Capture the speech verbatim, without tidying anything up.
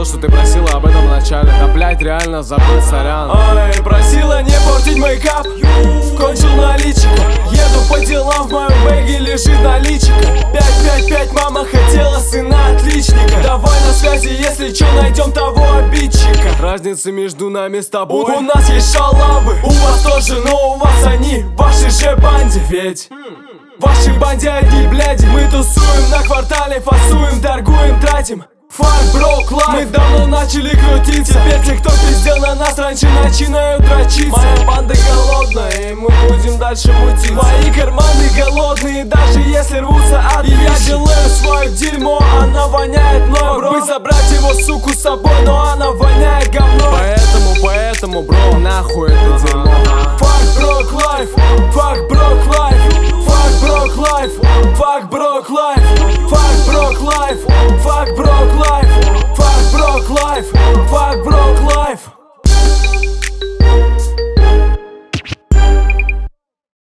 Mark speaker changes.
Speaker 1: что ты просила об этом в начале. Да блять, реально забыл, сорян.
Speaker 2: Ой, просила не портить мейкап, кончил наличика. Еду по делам, в моем бэге лежит наличика. Пять, пять, пять, мама хотела сына отличника. Давай на связи, если чё, найдем того обидчика.
Speaker 1: Разница между нами с тобой:
Speaker 2: у нас есть шалавы, у вас тоже, но у вас они в вашей же банде. Ведь в вашей банде одни бляди. Мы тусуем на квартале, фасуем, торгуем, тратим. Fuck broke life. Мы давно начали крутиться. Теперь те, кто пиздел на нас раньше, начинают дрочиться. Моя банда голодная, и мы будем дальше мутить. Мои карманы голодные, даже если рвутся от. И я делаю свое дерьмо, она воняет мной, бро. Бы забрать его, суку, с собой, но она воняет говно.
Speaker 1: Поэтому, поэтому, бро, нахуй это дерьмо.
Speaker 2: Fuck broke life, fuck broke life, fuck broke life, fuck broke life, fuck broke life, fuck broke life, fuck broke life, fuck broke